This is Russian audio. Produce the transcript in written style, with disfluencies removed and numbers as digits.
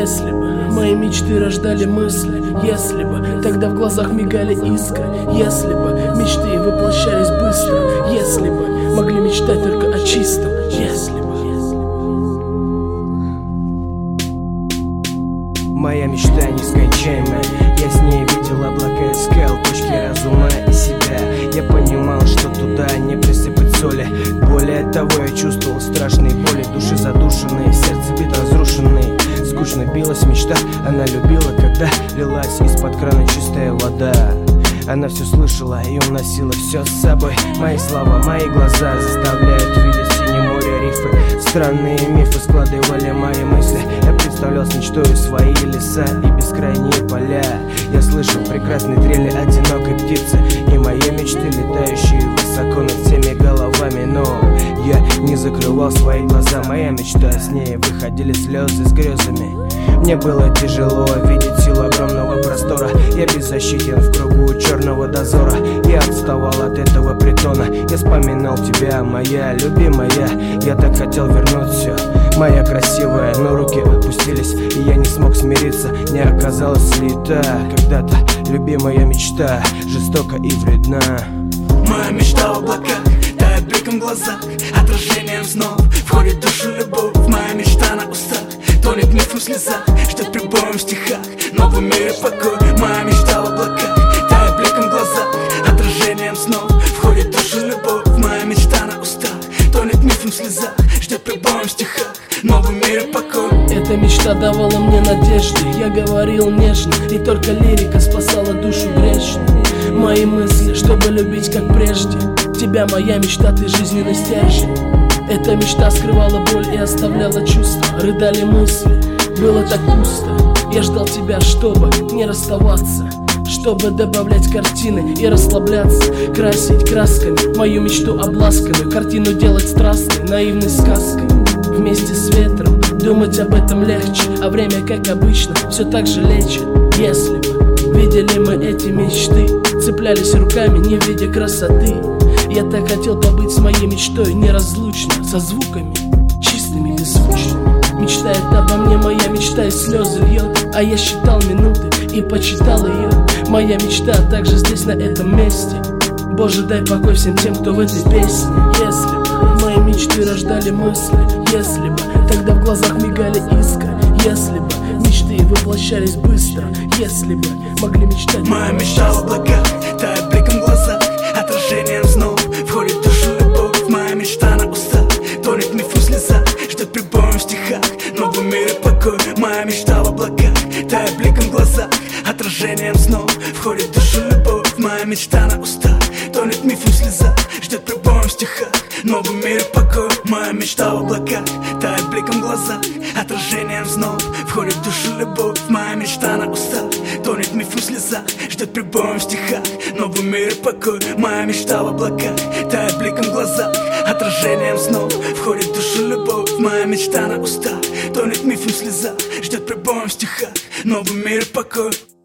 Если бы мои мечты рождали мысли, если бы тогда в глазах мигали искры, если бы мечты воплощались быстро, если бы могли мечтать только о чистом, если бы. Моя мечта нескончаемая, я с ней видел облака, искал точки разума и себя. Я понимал, что туда не присыпать соли. Более того, я чувствовал страшные боли, души задушенные, сердце бит разрушенные. Скучно билась мечта, она любила, когда лилась из-под крана чистая вода. Она все слышала и уносила все с собой. Мои слова, мои глаза заставляют видеть синее море, рифы. Странные мифы складывали мои мысли. Я представлял с мечтою свои леса и бескрайние поля. Я слышал прекрасные трели одинокой птицы и мои мечты, летающие высоко над всеми головами. Но я не закрывал свои глаза, моя мечта, с ней выходили слезы с грезами. Мне было тяжело видеть силу огромного простора. Я беззащитен в кругу черного дозора. Я отставал от этого притона. Я вспоминал тебя, моя любимая. Я так хотел вернуть все, моя красивая, но руки опустились, и я не смог смириться. Не оказалось ли та когда-то любимая мечта жестока и вредна? Моя мечта в облаках, тает бликом в глазах, отражением снов входит в душу любовь. Моя мечта на устах, тонет мифом в слезах, ждет прибоем в стихах, новый мир и покой. Моя мечта в облаках, тает бликом в глазах, отражением снов входит в душу любовь. Моя мечта на устах, тонет мифом в слезах, ждет прибоем в стихах, новый мир и покой. Эта мечта давала мне надежды, я говорил нежно, и только лирика спасала душу грешную. Мои мысли, чтобы любить как прежде, тебя, моя мечта, ты жизненный стержень. Эта мечта скрывала боль и оставляла чувства, рыдали мысли, было так пусто. Я ждал тебя, чтобы не расставаться, чтобы добавлять картины и расслабляться, красить красками мою мечту обласканную, картину делать страстной, наивной сказкой. Вместе с ветром думать об этом легче, а время, как обычно, все так же лечит. Если бы видели мы эти мечты, цеплялись руками, не видя красоты. Я так хотел побыть с моей мечтой неразлучно, со звуками чистыми, беззвучными. Мечтает обо мне моя мечта, и слезы льет, а я считал минуты и почитал ее. Моя мечта также здесь, на этом месте. Боже, дай покой всем тем, кто в этой песне. Если бы мои мечты рождали мысли, если бы тогда в глазах мигали искры, если бы мечты воплощались быстро, если бы могли мечтать. Моя мечта в облаках, тает бликом в глазах, отражением снов входит в душу любовь. Моя мечта на устах, тонет мифом в слезах, ждет прибоем в стихах, новый мир и покой. Моя мечта в облаках, тает бликом в глазах, отражением снов входит в душу любовь. Моя мечта на устах, тонет мифом в слезах, ждет прибоем в стихах, новый мир и покой. Моя мечта в облаках, тает бликом в глазах, отражением снов входит в душу любовь. Моя мечта на устах, тонет мифом в слезах, ждет прибоем в стихах, новый мир и покой. Моя мечта в облаках, тает бликом в глазах, отражением снов входит в душу любовь. Моя мечта на устах, тонет мифом в слезах, ждет прибоем в стихах, новый мир и покой.